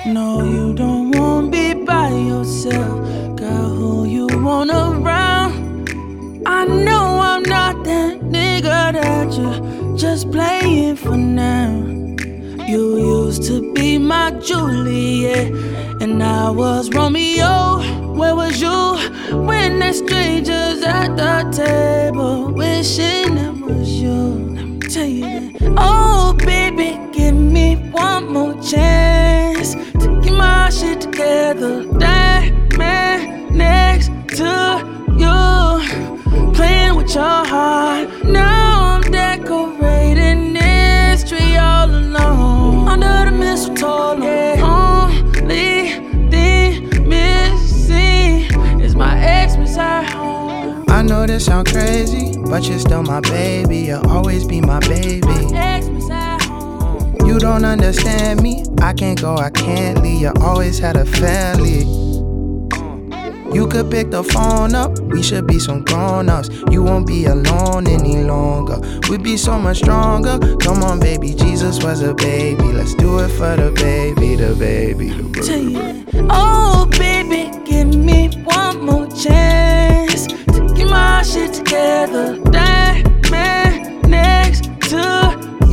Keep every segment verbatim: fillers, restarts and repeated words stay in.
No, you don't wanna be by yourself. Girl, who you want around? I know I'm not that nigga that you're just playing for now. You used to be my Juliet, and I was Romeo. Where was you when there's strangers at the table, wishing it was you? Let me tell you that. Oh, baby, give me one more chance to get my shit together. That man next to you, playing with your heart. Now I'm decorating this tree all alone, under the mistletoe. Yeah. Only thing missing is my ex beside home. I know this sound crazy, but you're still my baby. You'll always be my baby. My ex beside home. You don't understand me. I can't go, I can't leave. You always had a family. You could pick the phone up, we should be some grown-ups. You won't be alone any longer. We'd be so much stronger. Come on, baby, Jesus was a baby. Let's do it for the baby, the baby, the baby. Oh, baby, give me one more chance to get my shit together. That man next to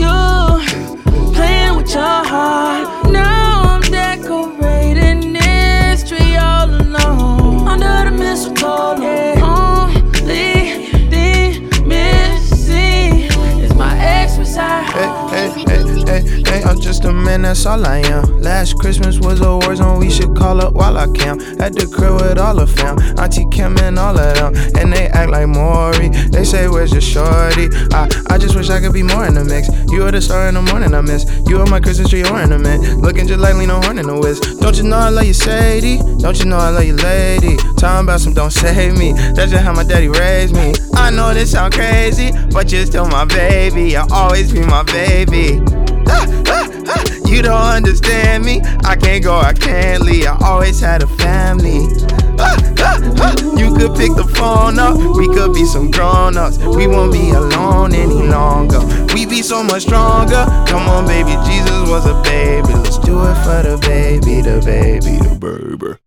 you, playing with your heart. Now I'm decorating this tree all alone, under the mistletoe. Yeah. Only thing missing is my ex beside home. Hey, hey, hey, hey, hey, I'm just a man, that's all I am. Last Christmas was a war zone, we should call up while I camp. At the crib with all the fam, Auntie Kim and all of them. And they act like Maury, they say where's your shorty? I, I just wish I could be more in the mix. You were the star in the morning I miss. You were my Christmas tree ornament, looking just like Lena Horne in the Wiz. Don't you know I love you, Sadie? Don't you know I love you, lady? Talking about some don't save me, that's just how my daddy raised me. I know this sound crazy, but you're still my baby. You'll always be my baby. Ah, ah, ah. You don't understand me. I can't go, I can't leave. I always had a family. Ah, ah, ah. You could pick the phone up, we could be some grown-ups. We won't be alone any longer. We be so much stronger. Come on, baby, Jesus was a baby. Let's do it for the baby, the baby, the baby.